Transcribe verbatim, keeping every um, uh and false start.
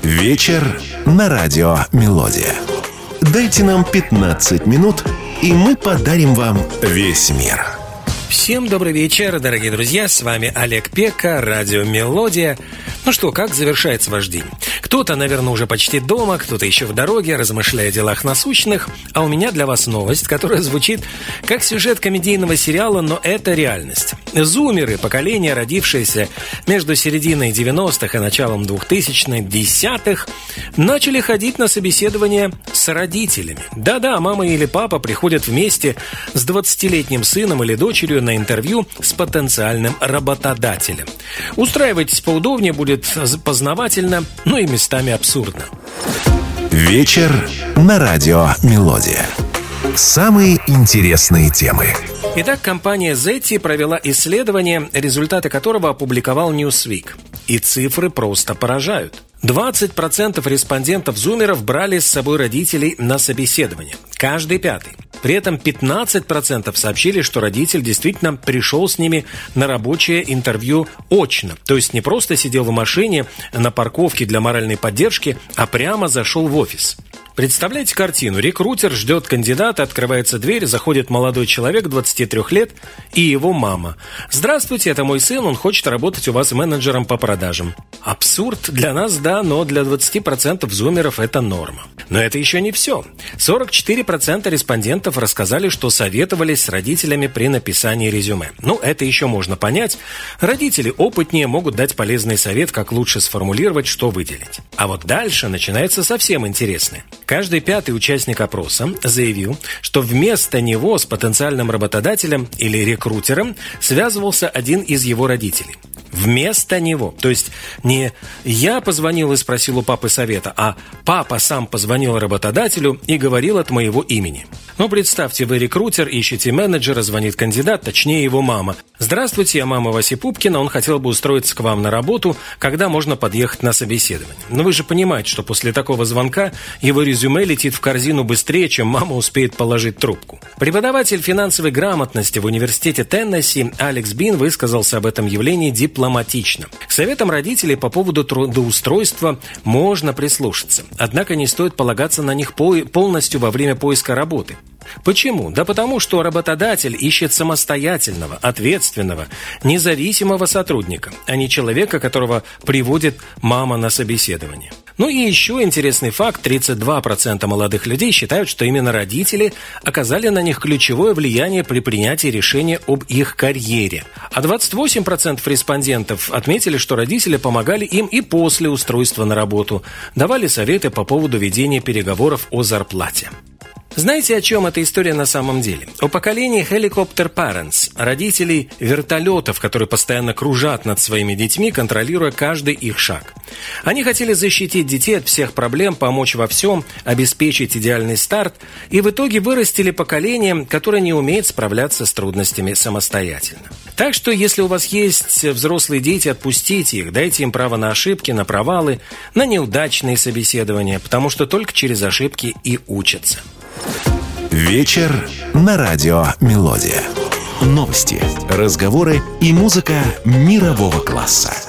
Вечер на радио «Мелодия». Дайте нам пятнадцать минут, и мы подарим вам весь мир. Всем добрый вечер, дорогие друзья, с вами Олег Пека, радио «Мелодия». Ну что, как завершается ваш день? Кто-то, наверное, уже почти дома, кто-то еще в дороге, размышляя о делах насущных. А у меня для вас новость, которая звучит как сюжет комедийного сериала, но это реальность. Зумеры, поколение, родившееся между серединой девяностых и началом двухтысячных, десятых, начали ходить на собеседование с родителями. Да-да, мама или папа приходят вместе с двадцатилетним сыном или дочерью на интервью с потенциальным работодателем. Устраивайтесь поудобнее, будет познавательно, но и местами абсурдно. Вечер на радио «Мелодия». Самые интересные темы. Итак, компания Zeti провела исследование, результаты которого опубликовал Newsweek. И цифры просто поражают. двадцать процентов респондентов-зумеров брали с собой родителей на собеседование. Каждый пятый. При этом пятнадцать процентов сообщили, что родитель действительно пришел с ними на рабочее интервью очно. То есть не просто сидел в машине на парковке для моральной поддержки, а прямо зашел в офис. Представляете картину? Рекрутер ждет кандидата, открывается дверь, заходит молодой человек двадцати трёх лет и его мама. «Здравствуйте, это мой сын, он хочет работать у вас менеджером по продажам». Абсурд для нас, да, но для двадцати процентов зумеров это норма. Но это еще не все. сорок четыре процента респондентов рассказали, что советовались с родителями при написании резюме. Ну, это еще можно понять. Родители опытнее могут дать полезный совет, как лучше сформулировать, что выделить. А вот дальше начинается совсем интересное. Каждый пятый участник опроса заявил, что вместо него с потенциальным работодателем или рекрутером связывался один из его родителей. Вместо него. То есть не я позвонил и спросил у папы совета, а папа сам позвонил работодателю и говорил от моего имени. Ну, представьте, вы рекрутер, ищете менеджера, звонит кандидат, точнее его мама. «Здравствуйте, я мама Васи Пупкина, он хотел бы устроиться к вам на работу, когда можно подъехать на собеседование». Но вы же понимаете, что после такого звонка его резюме летит в корзину быстрее, чем мама успеет положить трубку. Преподаватель финансовой грамотности в университете Теннесси Алекс Бин высказался об этом явлении дипломатично. К советам родителей по поводу трудоустройства можно прислушаться, однако не стоит полагаться на них полностью во время поиска работы. Почему? Да потому, что работодатель ищет самостоятельного, ответственного, независимого сотрудника, а не человека, которого приводит мама на собеседование. Ну и еще интересный факт. тридцать два процента молодых людей считают, что именно родители оказали на них ключевое влияние при принятии решения об их карьере. А двадцать восемь процентов респондентов отметили, что родители помогали им и после устройства на работу, давали советы по поводу ведения переговоров о зарплате. Знаете, о чем эта история на самом деле? О поколении Helicopter Parents, родителей вертолетов, которые постоянно кружат над своими детьми, контролируя каждый их шаг. Они хотели защитить детей от всех проблем, помочь во всем, обеспечить идеальный старт, и в итоге вырастили поколение, которое не умеет справляться с трудностями самостоятельно. Так что, если у вас есть взрослые дети, отпустите их, дайте им право на ошибки, на провалы, на неудачные собеседования, потому что только через ошибки и учатся. Вечер на радио «Мелодия». Новости, разговоры и музыка мирового класса.